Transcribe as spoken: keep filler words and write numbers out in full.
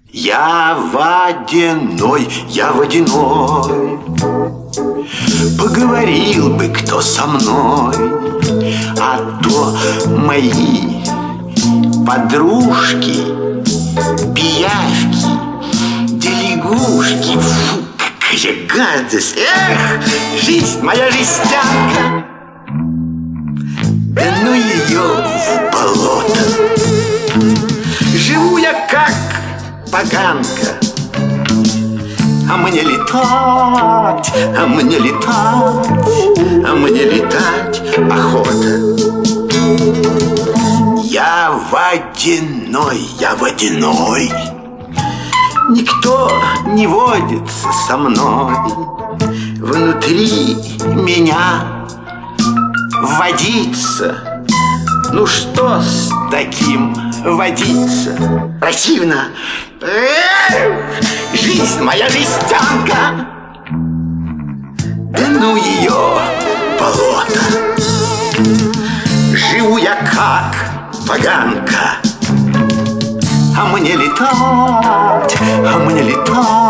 Я водяной, я водяной. Поговорил бы кто со мной, а то мои подружки, пиявки, да лягушки. Фу, какая гадость! Эх, жизнь моя жестянка! Да ну ее в болото! Живу я как поганка, а мне летать, а мне летать, а мне летать охота. Я водяной, я водяной. Никто не водится со мной. Внутри меня водиться. Ну что с таким водиться? Противно. Эх, жизнь моя жестянка. Да ну ее болото. Живу я как поганка, а мне летать, а мне летать,